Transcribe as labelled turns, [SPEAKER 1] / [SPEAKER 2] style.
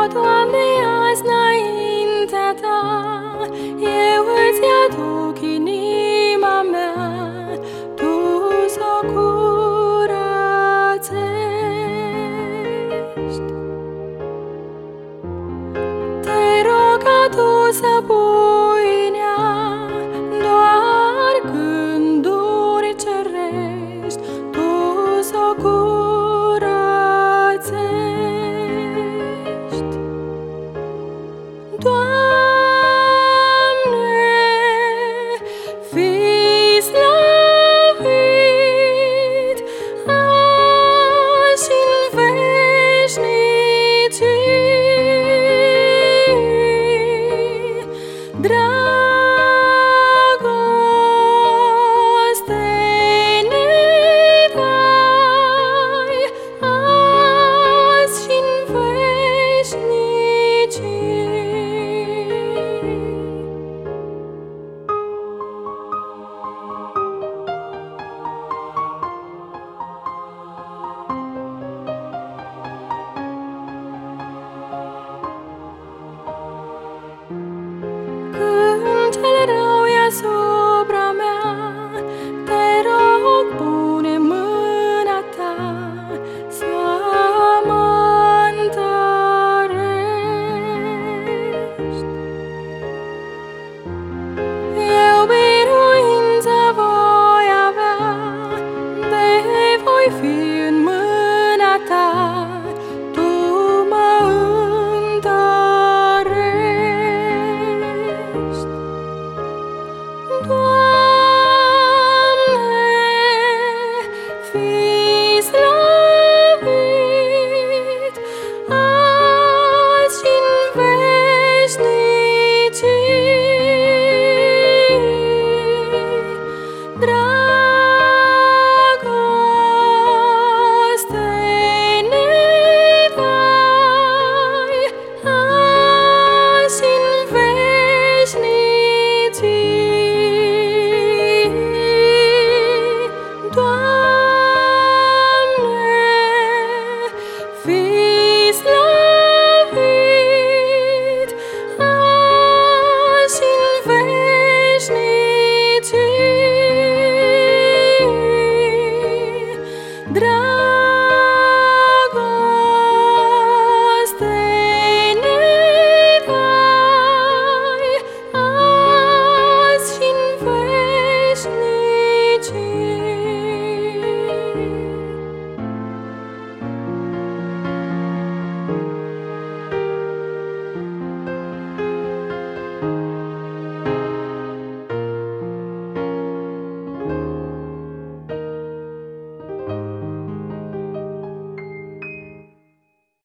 [SPEAKER 1] Doamne, azi înaintea Ta eu îți aduc inima mea, Tu s-o curățești. Te rog, adu-să pui în ea doar gânduri cerești, Tu s-o curățești. Doamne, fii slăvit azi și-n veșnicii. Dragoste ne dai azi și-n veșnicii. Când cel rău e asupra mea, te rog, pune mâna Ta să mă întărești. Eu biruință voi avea, de voi fi în mâna Ta, Tu mă întărești. Doamne, fii slăvit azi și-n veșnicii. Dragoste ne dai azi și-n veșnicii. Doamne, fii